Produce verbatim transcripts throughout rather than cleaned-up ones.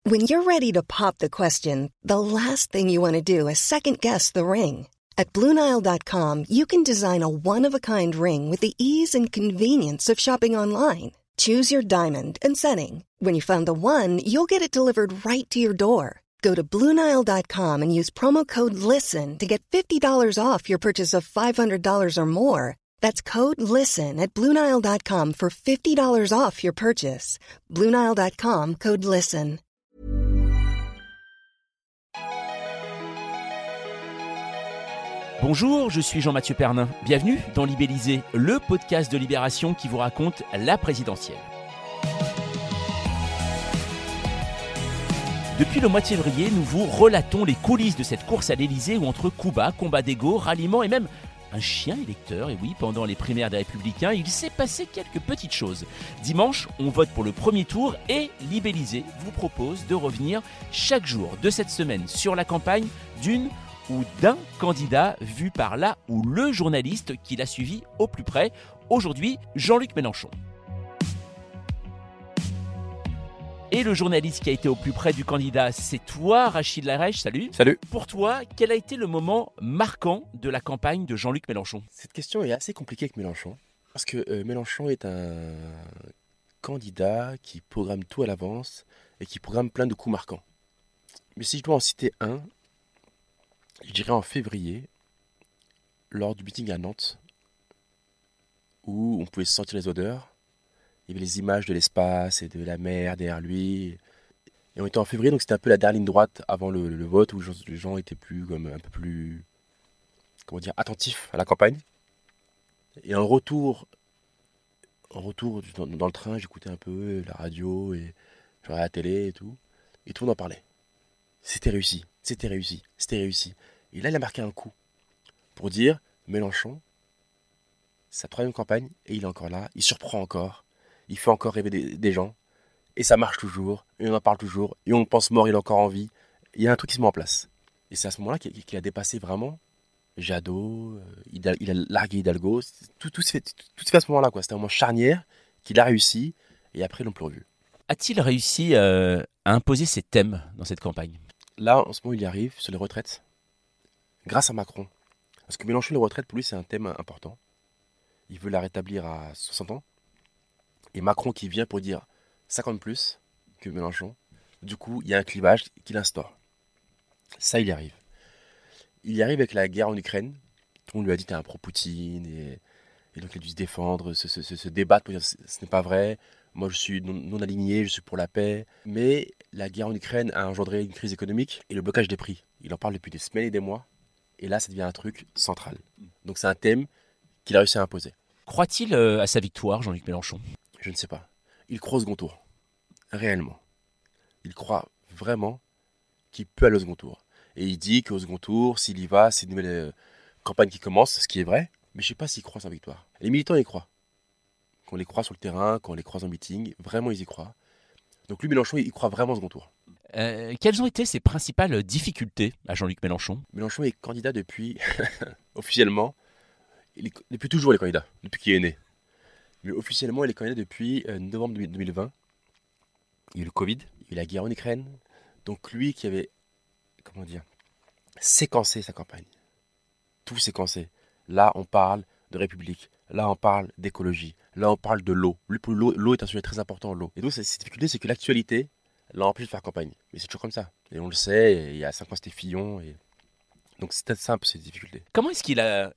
When you're ready to pop the question, the last thing you want to do is second-guess the ring. At Blue Nile dot com, you can design a one-of-a-kind ring with the ease and convenience of shopping online. Choose your diamond and setting. When you find the one, you'll get it delivered right to your door. Go to Blue Nile dot com and use promo code LISTEN to get fifty dollars off your purchase of five hundred dollars or more. That's code LISTEN at Blue Nile dot com for fifty dollars off your purchase. Blue Nile dot com, code LISTEN. Bonjour, je suis Jean-Mathieu Pernin. Bienvenue dans Libellisé, le podcast de Libération qui vous raconte la présidentielle. Depuis le mois de février, nous vous relatons les coulisses de cette course à l'Élysée où entre coups bas, combat d'ego, ralliement et même un chien électeur. Et oui, pendant les primaires des Républicains, il s'est passé quelques petites choses. Dimanche, on vote pour le premier tour et Libellisé vous propose de revenir chaque jour de cette semaine sur la campagne d'une ou d'un candidat vu par là ou le journaliste qui l'a suivi au plus près. Aujourd'hui, Jean-Luc Mélenchon. Et le journaliste qui a été au plus près du candidat, c'est toi, Rachid Larèche. Salut. Salut. Pour toi, quel a été le moment marquant de la campagne de Jean-Luc Mélenchon ? Cette question est assez compliquée avec Mélenchon. Parce que euh, Mélenchon est un candidat qui programme tout à l'avance et qui programme plein de coups marquants. Mais si je dois en citer un, je dirais en février, lors du meeting à Nantes, où on pouvait sentir les odeurs. Il y avait les images de l'espace et de la mer derrière lui. Et on était en février, donc c'était un peu la dernière ligne droite avant le, le vote, où les gens étaient plus, comme, un peu plus, comment dire, attentifs à la campagne. Et en retour, en retour dans, dans le train, j'écoutais un peu la radio et je regardais la télé et tout. Et tout le monde en parlait. C'était réussi, c'était réussi, c'était réussi. Et là, il a marqué un coup pour dire, Mélenchon, sa troisième campagne, et il est encore là, il surprend encore. Il fait encore rêver des, des gens, et ça marche toujours, et on en parle toujours, et on pense mort, il est encore en vie. Il y a un truc qui se met en place. Et c'est à ce moment-là qu'il, qu'il a dépassé vraiment Jadot, il a, il a largué Hidalgo, tout, tout, se fait, tout, tout se fait à ce moment-là, quoi. C'était un moment charnière qu'il a réussi, et après ils l'ont plus revu. A-t-il réussi euh, à imposer ses thèmes dans cette campagne ? Là, en ce moment, il y arrive sur les retraites, grâce à Macron. Parce que Mélenchon, les retraites, pour lui, c'est un thème important. Il veut la rétablir à soixante ans. Et Macron qui vient pour dire cinquante plus que Mélenchon. Du coup, il y a un clivage qu'il instaure. Ça, il y arrive. Il y arrive avec la guerre en Ukraine. Tout le monde lui a dit, t'es un pro-Poutine. Et, et donc, il a dû se défendre, se, se, se, se débattre pour dire, ce n'est pas vrai. Moi, je suis non, non aligné, je suis pour la paix. Mais la guerre en Ukraine a engendré une crise économique et le blocage des prix. Il en parle depuis des semaines et des mois. Et là, ça devient un truc central. Donc, c'est un thème qu'il a réussi à imposer. Croit-il euh, à sa victoire, Jean-Luc Mélenchon ? Je ne sais pas. Il croit au second tour. Réellement. Il croit vraiment qu'il peut aller au second tour. Et il dit qu'au second tour, s'il y va, c'est une nouvelle euh, campagne qui commence, ce qui est vrai. Mais je ne sais pas s'il croit à sa victoire. Les militants y croient. Qu'on les croit sur le terrain, qu'on les croise en meeting, vraiment ils y croient. Donc lui, Mélenchon, il croit vraiment au second tour. Euh, quelles ont été ses principales difficultés à Jean-Luc Mélenchon ? Mélenchon est candidat depuis, officiellement, il est, depuis toujours il est candidat, depuis qu'il est né. Mais officiellement, il est candidat depuis euh, novembre deux mille vingt. Il y a eu le Covid, il y a eu la guerre en Ukraine. Donc lui qui avait, comment dire, séquencé sa campagne. Tout séquencé. Là, on parle de République. Là, on parle d'écologie. Là, on parle de l'eau. Lui, pour l'eau, l'eau est un sujet très important, l'eau. Et donc, cette difficulté, c'est que l'actualité l'a empêché de faire campagne. Mais c'est toujours comme ça. Et on le sait, et il y a cinq ans, c'était Fillon. Et... Donc, c'est peut-être simple, ces difficultés. Comment est-ce qu'il a,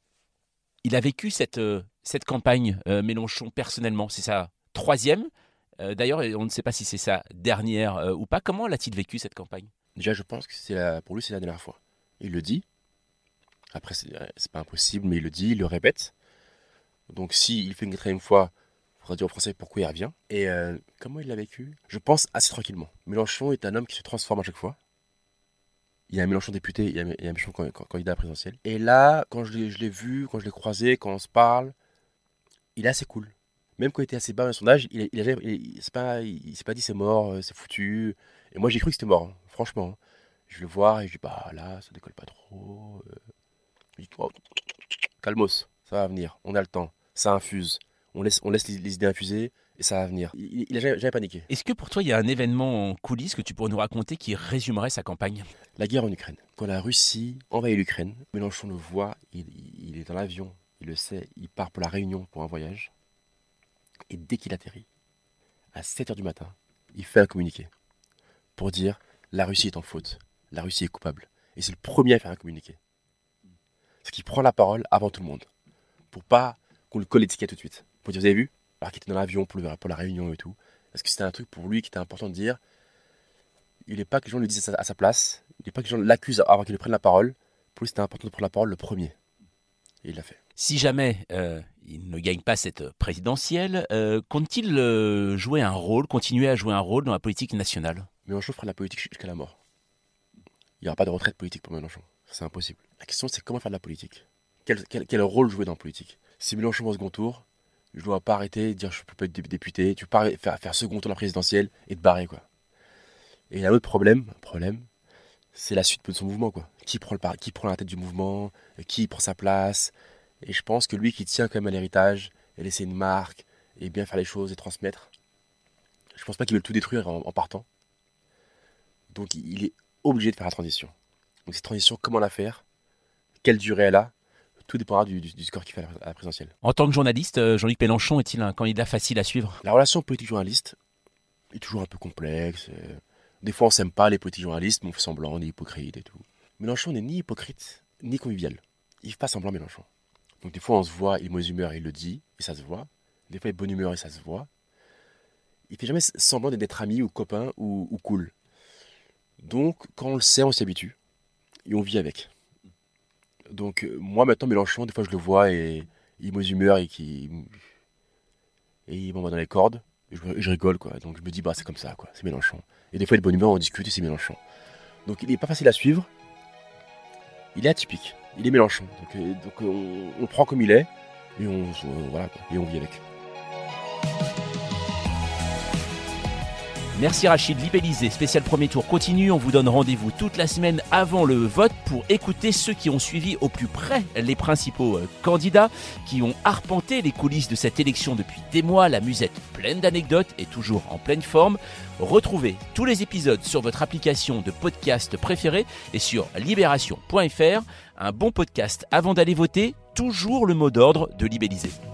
il a vécu cette, euh, cette campagne, euh, Mélenchon, personnellement ? C'est sa troisième. Euh, d'ailleurs, on ne sait pas si c'est sa dernière euh, ou pas. Comment l'a-t-il vécu, cette campagne ? Déjà, je pense que c'est la... pour lui, c'est la dernière fois. Il le dit. Après, c'est, c'est pas impossible, mais il le dit, il le répète. Donc, s'il fait une quatrième fois, il faudra dire aux Français pourquoi il revient. Et euh, comment il l'a vécu ? Je pense assez tranquillement. Mélenchon est un homme qui se transforme à chaque fois. Il y a un Mélenchon député, il y a un Mélenchon candidat à la présidentielle. Et là, quand je l'ai, je l'ai vu, quand je l'ai croisé, quand on se parle, il est assez cool. Même quand il était assez bas dans le sondage, il, il, il, il, il, s'est pas, il, il s'est pas dit c'est mort, c'est foutu. Et moi, j'ai cru que c'était mort, hein, franchement. Je le vois et je dis, bah là, ça décolle pas trop. Je dis, oh, calmos, ça va venir, on a le temps. Ça infuse. On laisse, on laisse les, les idées infuser et ça va venir. Il, il a jamais, jamais paniqué. Est-ce que pour toi, il y a un événement en coulisses que tu pourrais nous raconter qui résumerait sa campagne ? La guerre en Ukraine. Quand la Russie envahit l'Ukraine, Mélenchon le voit, il, il est dans l'avion, il le sait, il part pour la Réunion pour un voyage. Et dès qu'il atterrit, à sept heures du matin, il fait un communiqué pour dire la Russie est en faute, la Russie est coupable. Et c'est le premier à faire un communiqué. C'est qu'il prend la parole avant tout le monde, pour pas qu'on le colle l'étiquette tout de suite. Pour dire, vous avez vu ? Alors qu'il était dans l'avion pour, le, pour la Réunion et tout. Parce que c'était un truc pour lui qui était important de dire. Il n'est pas que les gens lui disent à sa, à sa place, il n'est pas que les gens l'accusent avant qu'il prenne la parole. Pour lui, c'était important de prendre la parole le premier. Et il l'a fait. Si jamais euh, il ne gagne pas cette présidentielle, euh, compte-t-il euh, jouer un rôle, continuer à jouer un rôle dans la politique nationale ? Mélenchon fera de la politique jusqu'à la mort. Il n'y aura pas de retraite politique pour Mélenchon. C'est impossible. La question, c'est comment faire de la politique. Quel, quel, quel rôle jouer dans la politique ? Si Mélenchon va au second tour, je ne dois pas arrêter de dire je ne peux pas être député, tu peux pas faire, faire second tour de la présidentielle et te barrer, quoi. Et il y a un autre problème, problème, c'est la suite de son mouvement, quoi. Qui prend, le, qui prend la tête du mouvement, qui prend sa place. Et je pense que lui qui tient quand même à l'héritage, et laisser une marque, et bien faire les choses et transmettre, je pense pas qu'il veut tout détruire en, en partant. Donc il est obligé de faire la transition. Donc cette transition, comment la faire ? Quelle durée elle a ? Tout dépendra du, du, du score qu'il fait à la, à la présidentielle. En tant que journaliste, Jean-Luc Mélenchon est-il un candidat facile à suivre ? La relation politique-journaliste est toujours un peu complexe. Des fois on s'aime pas les politiques journalistes, mais on fait semblant, on est hypocrite et tout. Mélenchon n'est ni hypocrite, ni convivial. Il fait pas semblant Mélenchon. Donc des fois on se voit, il est mauvaise humeur, il le dit, et ça se voit. Des fois il est de bonne humeur et ça se voit. Il fait jamais semblant d'être ami ou copain ou, ou cool. Donc quand on le sait, on s'y habitue. Et on vit avec. Donc moi maintenant Mélenchon, des fois je le vois et il est mauvaise humeur et qui et il m'envoie dans les cordes. Et je, et je rigole quoi. Donc je me dis bah c'est comme ça quoi, c'est Mélenchon. Et des fois il est de bonne humeur, on discute et c'est Mélenchon. Donc il n'est pas facile à suivre. Il est atypique. Il est Mélenchon. Donc, euh, donc on, on le prend comme il est et on, on voilà quoi, et on vit avec. Merci Rachid, Libellisé, spécial premier tour continue. On vous donne rendez-vous toute la semaine avant le vote pour écouter ceux qui ont suivi au plus près les principaux candidats, qui ont arpenté les coulisses de cette élection depuis des mois. La musette pleine d'anecdotes et toujours en pleine forme. Retrouvez tous les épisodes sur votre application de podcast préférée et sur libération point f r. Un bon podcast avant d'aller voter, toujours le mot d'ordre de Libellisé.